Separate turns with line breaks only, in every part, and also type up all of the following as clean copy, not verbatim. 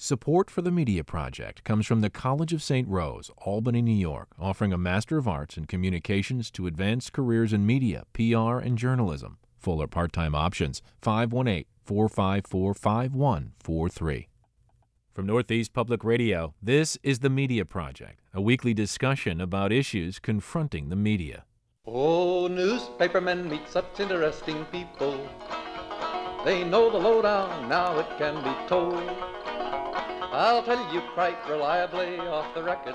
Support for the Media Project comes from the College of St. Rose, Albany, New York, offering a Master of Arts in Communications to advance careers in media, PR, and journalism. Full or part-time options, 518-454-5143. From Northeast Public Radio, this is The Media Project, a weekly discussion about issues confronting the media.
Oh, newspapermen meet such interesting people. They know the lowdown, now it can be told. I'll tell you quite reliably off the record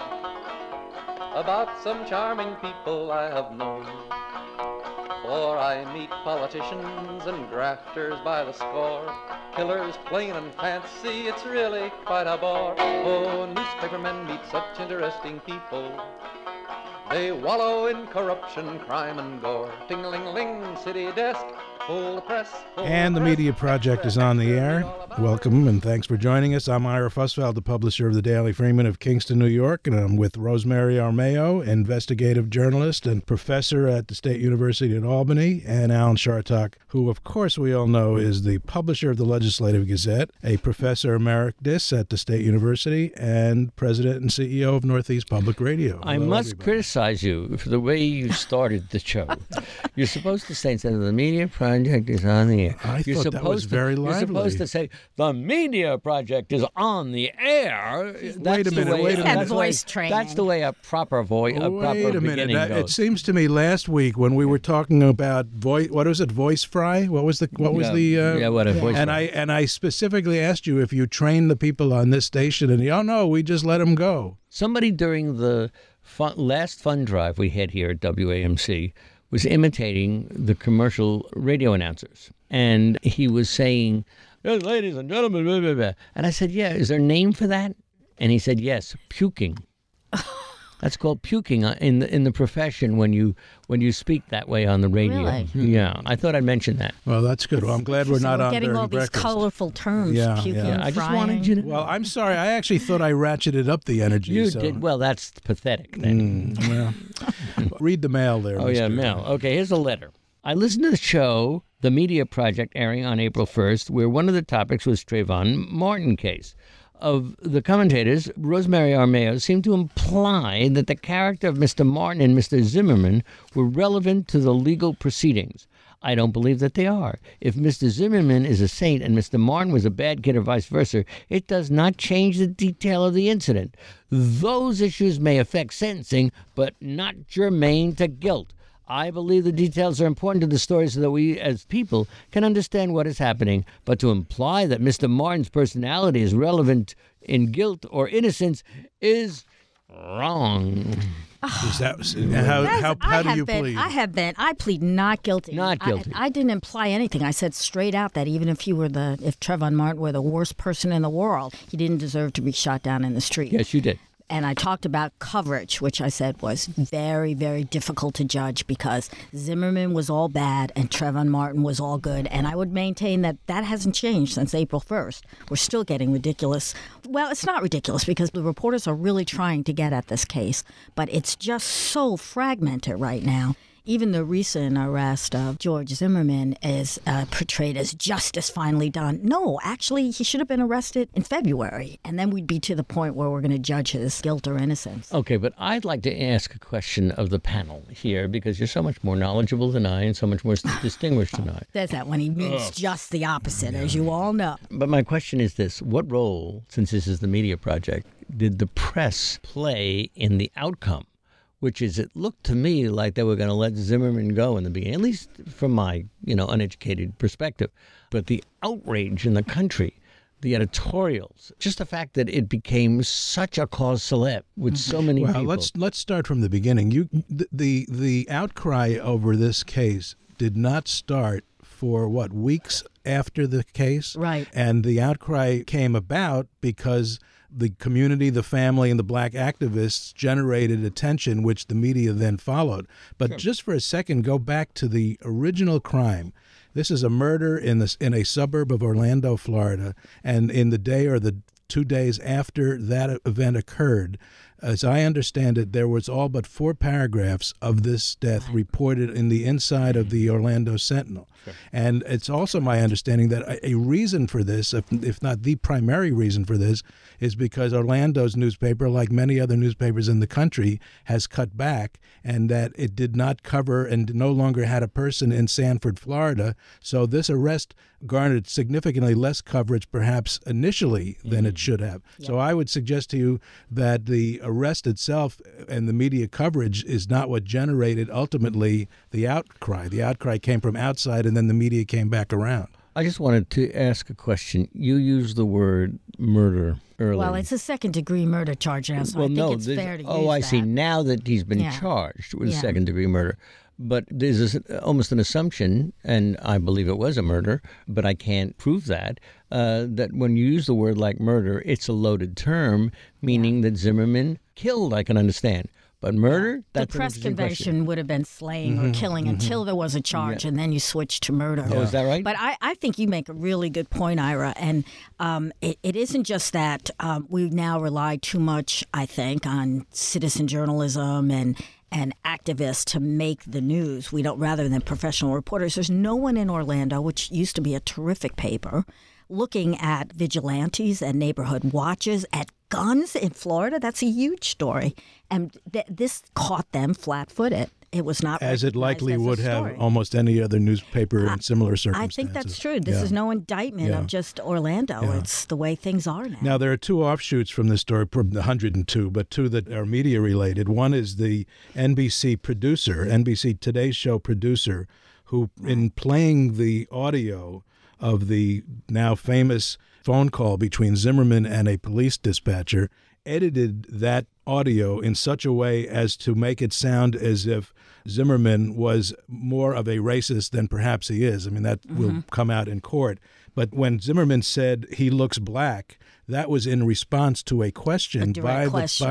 about some charming people I have known. For I meet politicians and grafters by the score, killers plain and fancy, it's really quite a bore. Oh, newspapermen meet such interesting people. They wallow in corruption, crime, and gore. Ting-a-ling-ling, city desk, hold the press.
And the Media Project is on the air. Welcome, and thanks for joining us. I'm Ira Fussfeld, the publisher of the Daily Freeman of Kingston, New York, and I'm with Rosemary Armao, investigative journalist and professor at the State University at Albany, and Alan Chartock, who, of course, we all know is the publisher of the Legislative Gazette, a professor emeritus at the State University, and president and CEO of Northeast Public Radio.
I must criticize you for the way you started the show. You're supposed to say instead of the Media Project is on the air.
I thought that was very lively.
You're supposed to say the Media Project is on the air.
Wait a minute.
That's voice training.
That's the way a proper voice.
Wait a minute.
Goes.
It seems to me last week when we were talking about voice fry. What was the voice
fry.
And I specifically asked you if you trained the people on this station, and no, we just let them go.
Somebody during the last fund drive we had here at WAMC was imitating the commercial radio announcers. And he was saying, "Yes, ladies and gentlemen, blah, blah, blah." And I said, "Yeah, is there a name for that?" And he said, "Yes, puking." That's called puking in the profession when you speak that way on the radio.
Really?
Yeah, I thought I'd mention that.
Well, that's good. Well, I'm glad we're not on
getting all these
breakfast.
colorful terms.
Yeah,
puking,
yeah.
I just
frying.
wanted you to.
Well, I'm sorry. I actually thought I ratcheted up the energy.
You did. Well, that's pathetic then.
Well, read the mail there.
Oh,
Mr.
yeah, mail. Okay, here's a letter. I listened to the show, The Media Project, airing on April 1st, where one of the topics was Trayvon Martin case. Of the commentators, Rosemary Armao seemed to imply that the character of Mr. Martin and Mr. Zimmerman were relevant to the legal proceedings. I don't believe that they are. If Mr. Zimmerman is a saint and Mr. Martin was a bad kid or vice versa, it does not change the detail of the incident. Those issues may affect sentencing, but not germane to guilt. I believe the details are important to the story so that we, as people, can understand what is happening. But to imply that Mr. Martin's personality is relevant in guilt or innocence is wrong.
Is that how do you plead?
I plead not guilty.
Not guilty.
I didn't imply anything. I said straight out that even if Trayvon Martin were the worst person in the world, he didn't deserve to be shot down in the street.
Yes, you did.
And I talked about coverage, which I said was very, very difficult to judge because Zimmerman was all bad and Trayvon Martin was all good. And I would maintain that hasn't changed since April 1st. We're still getting ridiculous. Well, it's not ridiculous because the reporters are really trying to get at this case, but it's just so fragmented right now. Even the recent arrest of George Zimmerman is portrayed as justice finally done. No, actually, he should have been arrested in February, and then we'd be to the point where we're going to judge his guilt or innocence.
Okay, but I'd like to ask a question of the panel here because you're so much more knowledgeable than I and so much more distinguished than I.
There's that when he means just the opposite, as you all know.
But my question is this. What role, since this is the Media Project, did the press play in the outcome? Which is, it looked to me like they were going to let Zimmerman go in the beginning, at least from my, uneducated perspective. But the outrage in the country, the editorials, just the fact that it became such a cause célèbre with so many people.
Well, let's start from the beginning. The outcry over this case did not start for weeks after the case?
Right.
And the outcry came about because the community, the family, and the black activists generated attention, which the media then followed. But just for a second, go back to the original crime. This is a murder in a suburb of Orlando, Florida. And in the day or the 2 days after that event occurred, As I understand it, there was all but 4 paragraphs of this death reported in the inside of the Orlando Sentinel. Sure. And it's also my understanding that a reason for this, if not the primary reason for this, is because Orlando's newspaper, like many other newspapers in the country, has cut back, and that it did not cover and no longer had a person in Sanford, Florida. So this arrest garnered significantly less coverage, perhaps initially, than it should have. Yep. So I would suggest to you that the arrest itself and the media coverage is not what generated ultimately the outcry. The outcry came from outside, and then the media came back around.
I just wanted to ask a question. You used the word murder earlier.
Well, it's a second-degree murder charge now, so I think it's fair to use that.
Oh, I see. Now that he's been charged with second-degree murder. But there's almost an assumption, and I believe it was a murder, but I can't prove that when you use the word like murder, it's a loaded term, meaning that Zimmerman killed, I can understand. But murder, that's
the press convention would have been slaying or killing until there was a charge, and then you switch to murder.
Oh, is that right?
But I think you make a really good point, Ira. And it isn't just that we now rely too much, I think, on citizen journalism and activists to make the news. We don't, rather than professional reporters. There's no one in Orlando, which used to be a terrific paper, looking at vigilantes and neighborhood watches, at guns in Florida. That's a huge story. And this caught them flat-footed. It was not
as it likely would have almost any other newspaper in similar circumstances.
I think that's true. This is no indictment of just Orlando. Yeah. It's the way things are now.
Now, there are 2 offshoots from this story, from the 102, but 2 that are media-related. One is the NBC producer, NBC Today Show producer, who, in playing the audio of the now famous phone call between Zimmerman and a police dispatcher, edited that audio in such a way as to make it sound as if Zimmerman was more of a racist than perhaps he is. I mean, that will come out in court. But when Zimmerman said he looks black, that was in response to a question by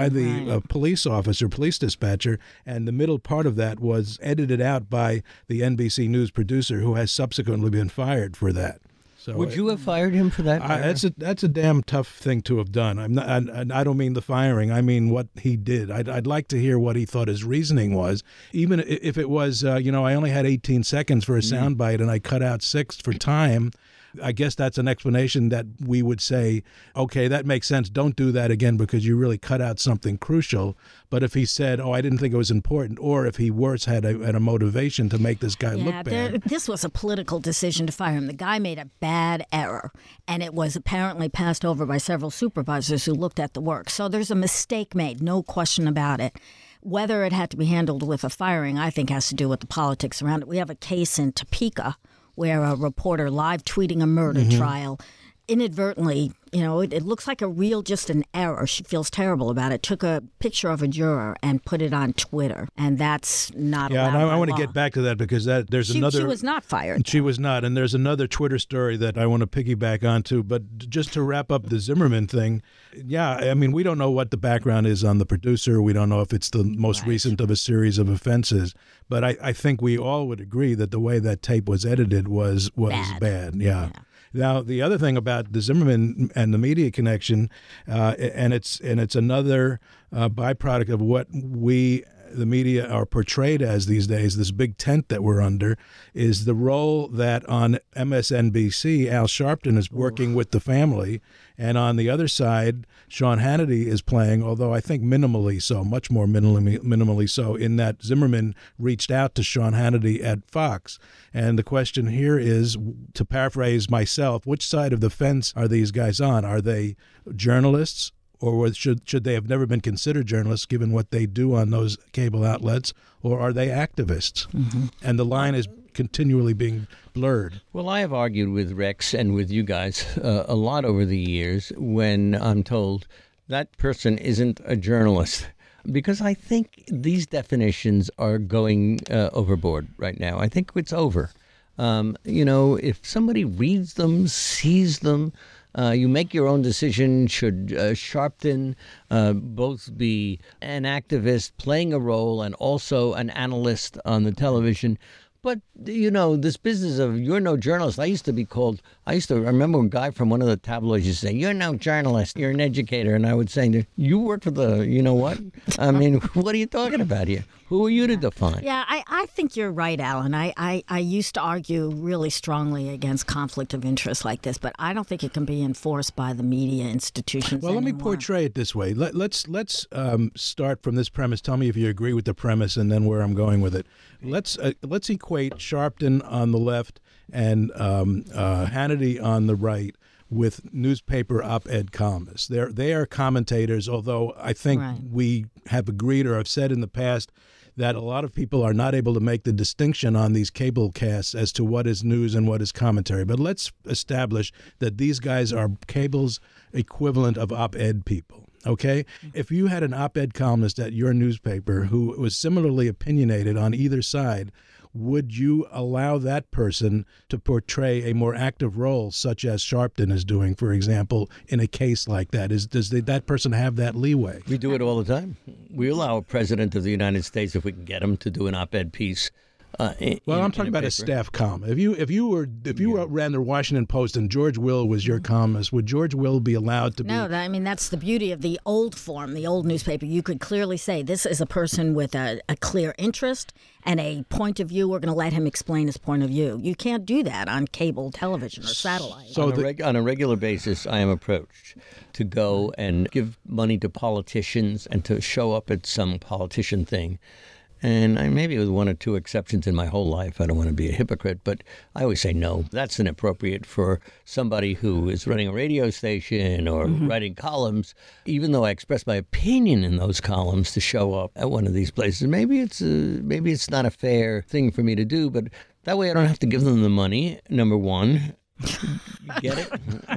the police officer, police dispatcher, and the middle part of that was edited out by the NBC News producer, who has subsequently been fired for that. So
would you have fired him for that?
That's a damn tough thing to have done. I don't mean the firing. I mean what he did. I'd like to hear what he thought his reasoning was, even if it was, I only had 18 seconds for a soundbite and I cut out 6 for time. I guess that's an explanation that we would say, okay, that makes sense. Don't do that again because you really cut out something crucial. But if he said, oh, I didn't think it was important, or if he worse had a motivation to make this guy look bad.
This was a political decision to fire him. The guy made a bad error, and it was apparently passed over by several supervisors who looked at the work. So there's a mistake made, no question about it. Whether it had to be handled with a firing, I think, has to do with the politics around it. We have a case in Topeka where a reporter live tweeting a murder trial inadvertently, it looks like just an error. She feels terrible about it. Took a picture of a juror and put it on Twitter, and that's not allowed by law.
I want to get back to that because
She was not fired.
She was not, and there's another Twitter story that I want to piggyback onto. But just to wrap up the Zimmerman thing, we don't know what the background is on the producer. We don't know if it's the most recent of a series of offenses. But I think we all would agree that the way that tape was edited was bad. Yeah. Now, the other thing about the Zimmerman and the media connection, and it's another byproduct of what we, the media, are portrayed as these days, this big tent that we're under, is the role that on MSNBC, Al Sharpton is working with the family, and on the other side, Sean Hannity is playing, although I think minimally so, much more minimally so, in that Zimmerman reached out to Sean Hannity at Fox. And the question here is, to paraphrase myself, which side of the fence are these guys on? Are they journalists? Or should they have never been considered journalists given what they do on those cable outlets? Or are they activists? And the line is continually being blurred.
Well, I have argued with Rex and with you guys a lot over the years when I'm told that person isn't a journalist. Because I think these definitions are going overboard right now. I think it's over. If somebody reads them, sees them, you make your own decision. Should Sharpton both be an activist playing a role and also an analyst on the television? But, this business of you're no journalist, I remember a guy from one of the tabloids used to say, you're no journalist, you're an educator. And I would say, you work for the, what? I mean, what are you talking about here? Who are you to define?
Yeah, I think you're right, Alan. I used to argue really strongly against conflict of interest like this, but I don't think it can be enforced by the media institutions
Well, let me
anymore.
portray it this way. Let's start from this premise. Tell me if you agree with the premise and then where I'm going with it. Let's equate Sharpton on the left and Hannity on the right with newspaper op-ed columnists. They are commentators, although I think we have agreed or have said in the past that a lot of people are not able to make the distinction on these cable casts as to what is news and what is commentary. But let's establish that these guys are cable's equivalent of op-ed people. Okay? If you had an op-ed columnist at your newspaper who was similarly opinionated on either side, would you allow that person to portray a more active role, such as Sharpton is doing, for example, in a case like that? Does that person have that leeway?
We do it all the time. We allow a president of the United States, if we can get him, to do an op-ed piece.
I'm talking about a staff column. If you ran the Washington Post and George Will was your columnist, would George Will be allowed to be?
No, that's the beauty of the old form, the old newspaper. You could clearly say this is a person with a clear interest and a point of view. We're going to let him explain his point of view. You can't do that on cable television or satellite.
So on a regular basis, I am approached to go and give money to politicians and to show up at some politician thing. And maybe with one or two exceptions in my whole life, I don't want to be a hypocrite, but I always say no. That's inappropriate for somebody who is running a radio station or writing columns. Even though I express my opinion in those columns, to show up at one of these places, maybe it's not a fair thing for me to do, but that way I don't have to give them the money, number one. You get it?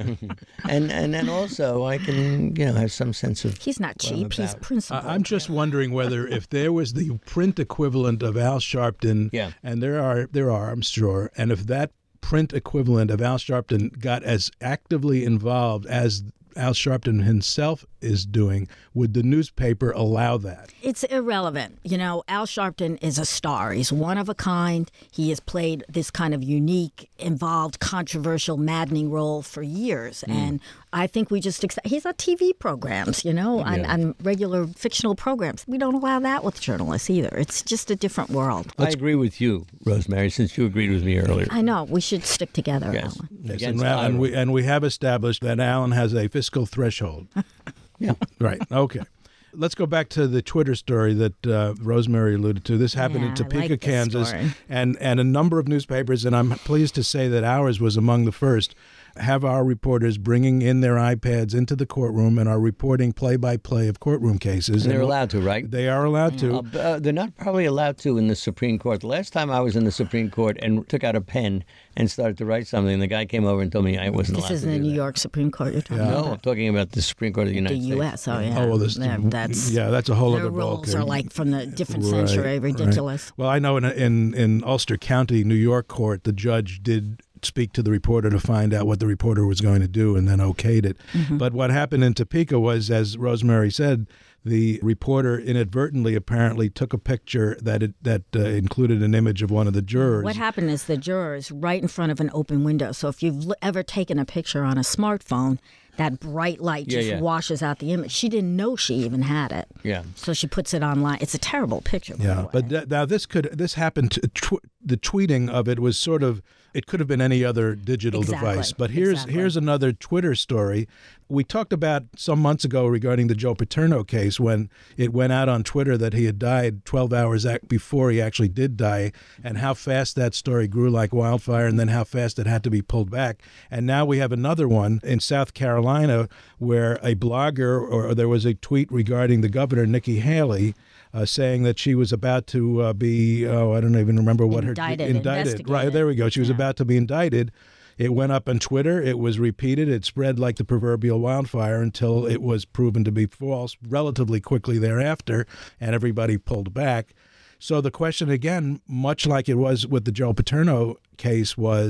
and then also I can, have some sense of...
He's not cheap. He's principled.
I'm just wondering whether if there was the print equivalent of Al Sharpton, and there are, I'm sure, and if that print equivalent of Al Sharpton got as actively involved as Al Sharpton himself is doing, would the newspaper allow that?
It's irrelevant. Al Sharpton is a star. He's one of a kind. He has played this kind of unique, involved, controversial, maddening role for years. And I think we just accept. He's on TV programs, on regular fictional programs. We don't allow that with journalists either. It's just a different world.
I agree with you, Rosemary, since you agreed with me earlier.
I know. We should stick together,
yes.
Alan.
Yes, and we have established that Alan has a fiscal threshold.
Yeah.
Right. Okay. Let's go back to the Twitter story that Rosemary alluded to. This happened in Topeka, Kansas, and a number of newspapers, and I'm pleased to say that ours was among the first, have our reporters bringing in their iPads into the courtroom and are reporting play-by-play of courtroom cases.
And they're allowed to, right?
They are allowed to.
They're not probably allowed to in the Supreme Court. The last time I was in the Supreme Court and took out a pen and started to write something, the guy came over and told me I wasn't allowed to do that.
This is the New York Supreme Court you're talking about?
No, I'm talking about the Supreme Court of the United States.
The U.S., oh, yeah.
Oh, well, that's a whole other ballgame.
Their rules are like from the different century, ridiculous.
Right. Well, I know in Ulster County, New York court, the judge did speak to the reporter to find out what the reporter was going to do and then okayed it. But what happened in Topeka was, as Rosemary said, the reporter inadvertently apparently took a picture that included an image of one of the jurors.
What happened is the juror is right in front of an open window. So if you've ever taken a picture on a smartphone, that bright light just washes out the image. She didn't know she even had it.
Yeah.
So she puts it online. It's a terrible picture.
Yeah, but now this happened. The tweeting of it was sort of. It could have been any other digital device. But here's another Twitter story. We talked about some months ago regarding the Joe Paterno case when it went out on Twitter that he had died 12 hours before he actually did die, and how fast that story grew like wildfire, and then how fast it had to be pulled back. And now we have another one in South Carolina where a blogger, or there was a tweet regarding the governor, Nikki Haley, saying that she was about to be, I don't even remember what indicted. Right, there we go. She was about to be indicted. It went up on Twitter. It was repeated. It spread like the proverbial wildfire until it was proven to be false relatively quickly thereafter, and everybody pulled back. So the question again, much like it was with the Joe Paterno case, was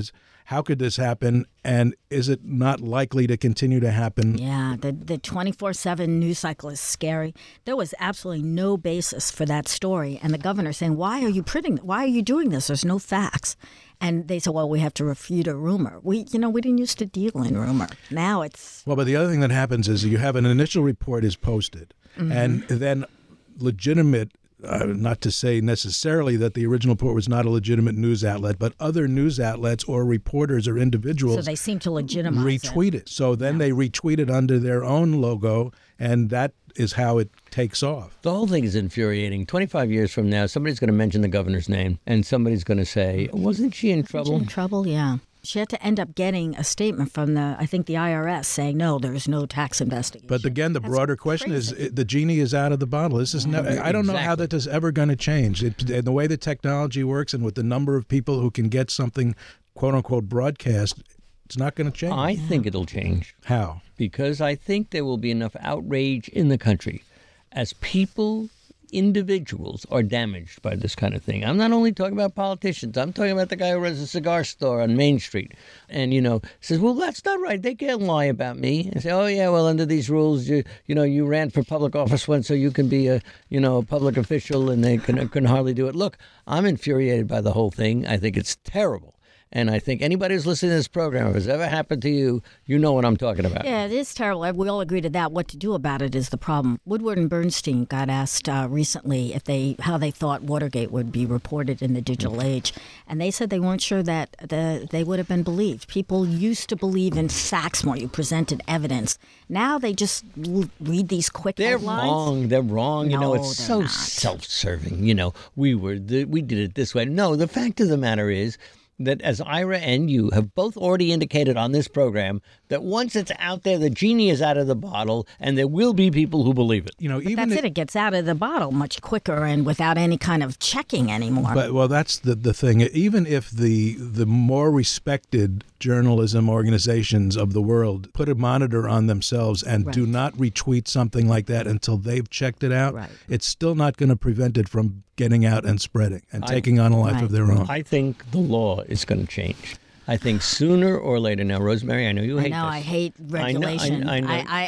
How could this happen? And is it not likely to continue to happen?
Yeah, the 24/7 news cycle is scary. There was absolutely no basis for that story. And the governor saying, why are you doing this? There's no facts. And they said, well, we have to refute a rumor. We didn't used to deal in rumor. Now it's...
Well, but the other thing that happens is you have an initial report is posted, and then legitimate, not to say necessarily that the original report was not a legitimate news outlet, but other news outlets or reporters or individuals
So they seem to legitimize
retweet it. So then they retweet it under their own logo, and that is how it takes off.
The whole thing is infuriating. 25 years from now, somebody's going to mention the governor's name, and somebody's going to say, wasn't she in trouble?
In trouble, yeah. She had to end up getting a statement from the IRS saying, no, there's no tax investigation.
But again, the broader question is, the genie is out of the bottle. This is I don't know how that is ever going to change. And the way the technology works and with the number of people who can get something, quote unquote, broadcast, it's not going to change.
I think it'll change.
How?
Because I think there will be enough outrage in the country as individuals are damaged by this kind of thing. I'm not only talking about politicians. I'm talking about the guy who runs a cigar store on Main Street and, says, well, that's not right. They can't lie about me. And say, oh, yeah, well, under these rules, you ran for public office once, so you can be a public official, and they can hardly do it. Look, I'm infuriated by the whole thing. I think it's terrible. And I think anybody who's listening to this program, if it's ever happened to you, you know what I'm talking about.
Yeah, it is terrible. We all agree to that. What to do about it is the problem. Woodward and Bernstein got asked recently how they thought Watergate would be reported in the digital age. And they said they weren't sure that they would have been believed. People used to believe in facts more. You presented evidence. Now they just read these quick headlines.
They're wrong.
No,
it's so
not.
self-serving. We did it this way. No, the fact of the matter is that, as Ira and you have both already indicated on this program, that once it's out there, the genie is out of the bottle, and there will be people who believe it.
But that's it. It gets out of the bottle much quicker and without any kind of checking anymore.
Well, that's the thing. Even if the more respected journalism organizations of the world put a monitor on themselves and do not retweet something like that until they've checked it out, it's still not going to prevent it from getting out and spreading and taking on a life of their own.
I think the law is going to change. I think sooner or later. Now, Rosemary, I know you hate this.
I hate regulation.
I know.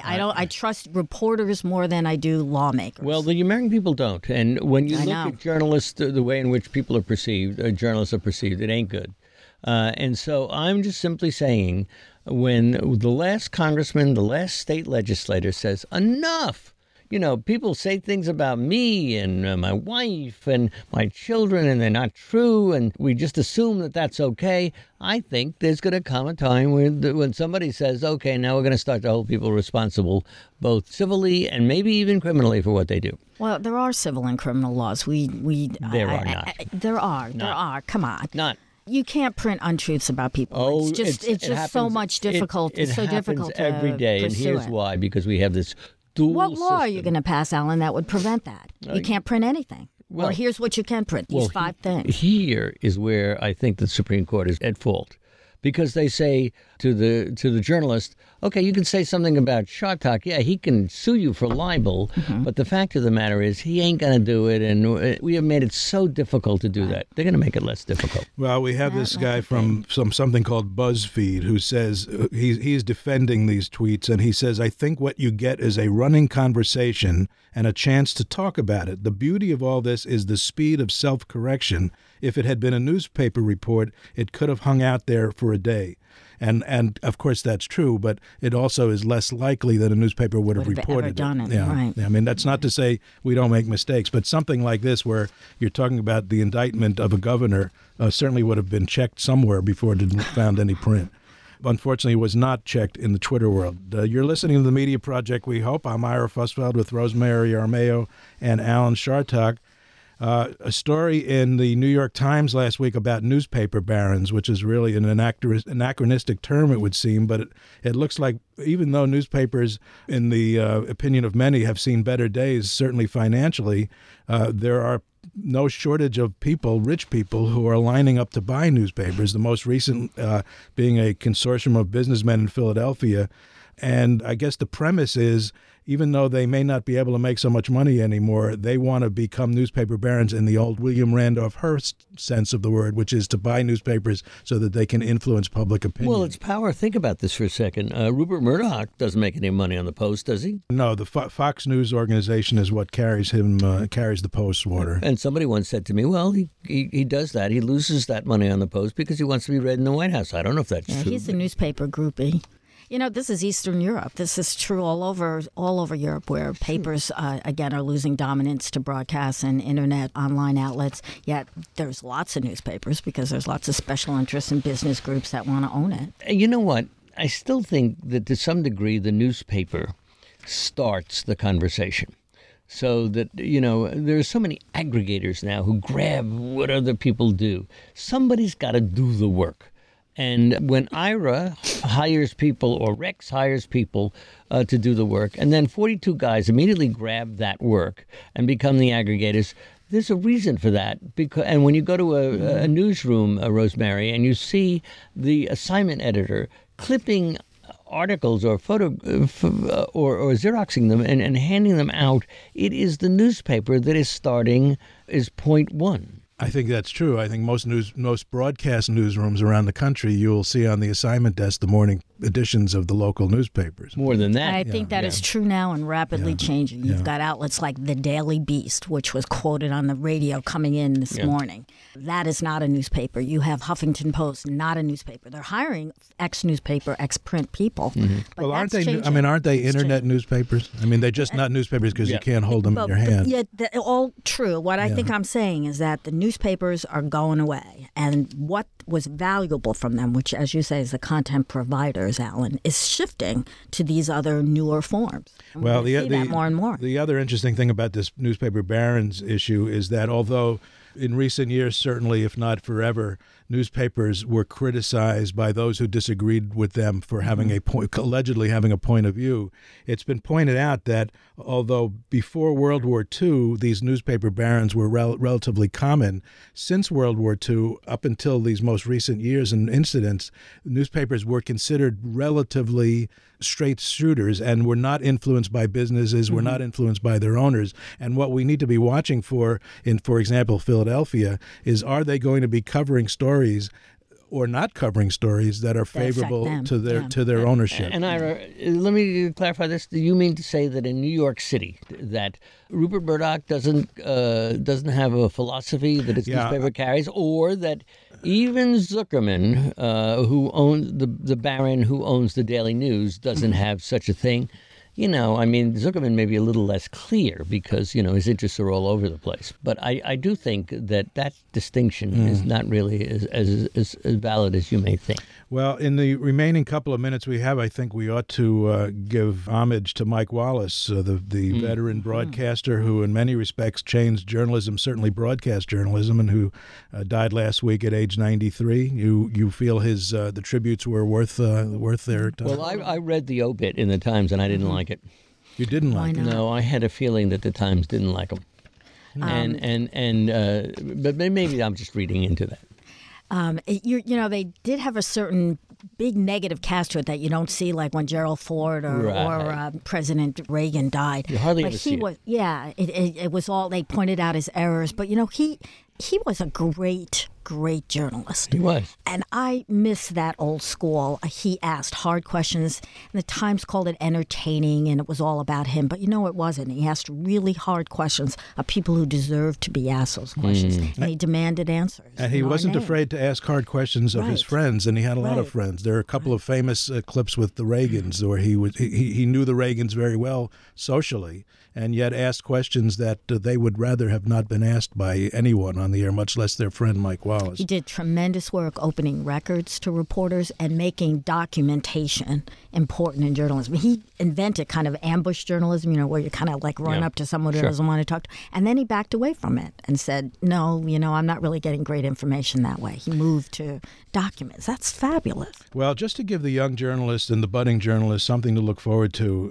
I trust reporters more than I do lawmakers.
Well, the American people don't. And when you look at journalists, the way in which people are perceived, journalists are perceived, it ain't good. And so I'm just simply saying, when the last congressman, the last state legislator says, enough, people say things about me and my wife and my children, and they're not true, and we just assume that that's okay. I think there's going to come a time when somebody says, okay, now we're going to start to hold people responsible, both civilly and maybe even criminally, for what they do.
Well, there are civil and criminal laws.
There are not.
There are. Come on.
Not.
You can't print untruths about people.
Oh,
it's just
happens,
so much difficult.
It's so difficult to
every
day, and here's why: because we have this dual
What law
system.
are you going to pass, Alan, that would prevent that? You can't print anything. Or here's what you can print: these 5 things.
Here is where I think the Supreme Court is at fault, because they say to the journalist, okay, you can say something about Shartak. Yeah, he can sue you for libel, but the fact of the matter is he ain't going to do it, and we have made it so difficult to do that. They're going to make it less difficult.
Well, we have this guy from something called BuzzFeed who says he's defending these tweets, and he says, I think what you get is a running conversation and a chance to talk about it. The beauty of all this is the speed of self-correction. If it had been a newspaper report, it could have hung out there for a day. And of course that's true, but it also is less likely that a newspaper would have reported
ever done it.
Yeah.
Right.
I mean, that's not to say we don't make mistakes, but something like this where you're talking about the indictment of a governor certainly would have been checked somewhere before it found any print. Unfortunately, it was not checked in the Twitter world. You're listening to The Media Project, we hope. I'm Ira Fussfeld with Rosemary Armeo and Alan Shartak. A story in the New York Times last week about newspaper barons, which is really an anachronistic term, it would seem, but it looks like even though newspapers, in the opinion of many, have seen better days, certainly financially, there are no shortage of people, rich people, who are lining up to buy newspapers. The most recent being a consortium of businessmen in Philadelphia And I guess the premise is, even though they may not be able to make so much money anymore, they want to become newspaper barons in the old William Randolph Hearst sense of the word, which is to buy newspapers so that they can influence public opinion.
Well, it's power. Think about this for a second. Rupert Murdoch doesn't make any money on the Post, does he?
No, the Fox News organization is what carries the Post's water.
And somebody once said to me, well, he does that. He loses that money on the Post because he wants to be read in the White House. I don't know if that's true.
He's a newspaper groupie. You know, this is Eastern Europe. This is true all over Europe, where papers, again, are losing dominance to broadcasts and internet online outlets. Yet there's lots of newspapers because there's lots of special interests and business groups that want to own it.
You know what? I still think that to some degree the newspaper starts the conversation. So that, there are so many aggregators now who grab what other people do. Somebody's got to do the work. And when Ira hires people or Rex hires people to do the work, and then 42 guys immediately grab that work and become the aggregators, there's a reason for that. And when you go to a newsroom, Rosemary, and you see the assignment editor clipping articles or photo or Xeroxing them and handing them out, it is the newspaper that is point one.
I think that's true. I think most broadcast newsrooms around the country, you'll see on the assignment desk the morning editions of the local newspapers.
More than that.
I think that is true now and rapidly changing. You've got outlets like the Daily Beast, which was quoted on the radio coming in this morning. That is not a newspaper. You have Huffington Post, not a newspaper. They're hiring ex-newspaper, ex-print people.
Mm-hmm.
But
well, aren't they internet newspapers? I mean, they're just not newspapers because you can't hold them in your hand.
Yeah, all true. What I think I'm saying is that the newspapers are going away, and what was valuable from them, which, as you say, is the content providers, Alan, is shifting to these other newer forms. And
well,
we see that more and more.
The other interesting thing about this newspaper barons issue is that although in recent years, certainly, if not forever, newspapers were criticized by those who disagreed with them for having allegedly having a point of view. It's been pointed out that although before World War II, these newspaper barons were relatively common, since World War II, up until these most recent years and incidents, newspapers were considered relatively straight shooters and were not influenced by businesses, were not influenced by their owners. And what we need to be watching for example, Philadelphia, is are they going to be covering stories or not covering stories that are favorable to their ownership.
And Ira, let me clarify this. Do you mean to say that in New York City that Rupert Murdoch doesn't have a philosophy that his newspaper carries, or that even Zuckerman, who owns the baron who owns the Daily News, doesn't have such a thing? Zuckerman may be a little less clear because, his interests are all over the place. But I do think that distinction is not really as valid as you may think.
Well, in the remaining couple of minutes we have, I think we ought to give homage to Mike Wallace, the veteran broadcaster who in many respects changed journalism, certainly broadcast journalism, and who died last week at age 93. You feel the tributes were worth their time?
Well, I read the obit in the Times and I didn't like it.
You didn't like it?
No, I had a feeling that the Times didn't like him. But maybe I'm just reading into that.
They did have a certain big negative cast to it that you don't see, like when Gerald Ford or President Reagan died.
You hardly ever see it.
Yeah, it was all, they pointed out his errors. But, he was a great journalist.
He was.
And I miss that old school. He asked hard questions, and the Times called it entertaining, and it was all about him. But it wasn't. He asked really hard questions of people who deserved to be asked those questions, and he demanded answers.
And he wasn't afraid to ask hard questions of his friends, and he had a lot of friends. There are a couple of famous clips with the Reagans where he knew the Reagans very well socially, and yet asked questions that they would rather have not been asked by anyone on the air, much less their friend Mike Wallace.
He did tremendous work opening records to reporters and making documentation important in journalism. He invented kind of ambush journalism, where you kind of like run up to someone who doesn't want to talk to. And then he backed away from it and said, no, I'm not really getting great information that way. He moved to documents. That's fabulous.
Well, just to give the young journalist and the budding journalist something to look forward to,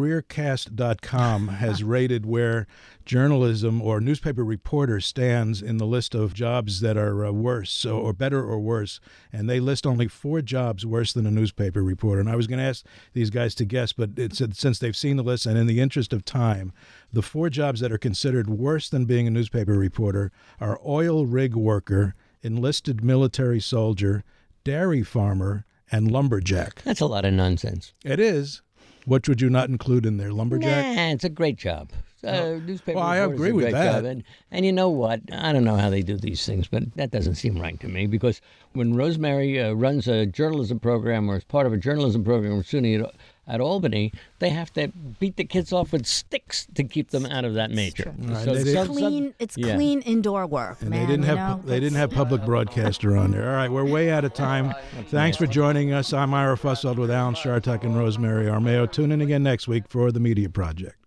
CareerCast.com has rated where journalism or newspaper reporter stands in the list of jobs that are worse or better or worse, and they list only 4 jobs worse than a newspaper reporter. And I was going to ask these guys to guess, but since they've seen the list, and in the interest of time, the 4 jobs that are considered worse than being a newspaper reporter are oil rig worker, enlisted military soldier, dairy farmer, and lumberjack.
That's a lot of nonsense.
It is. What would you not include in there? Lumberjack?
Nah, it's a great job. Newspaper
Well, I
reporter's
agree
a
with
great
that.
job. And you know what? I don't know how they do these things, but that doesn't seem right to me, because when Rosemary runs a journalism program or is part of a journalism program with SUNY at Albany, they have to beat the kids off with sticks to keep them out of that major.
Right,
So
they did-
It's clean indoor work,
And
man.
they didn't
you
have
know?
they didn't have public broadcaster on there. All right, we're way out of time. Thanks for joining us. I'm Ira Fussfeld with Alan Shartuck and Rosemary Armeo. Tune in again next week for The Media Project.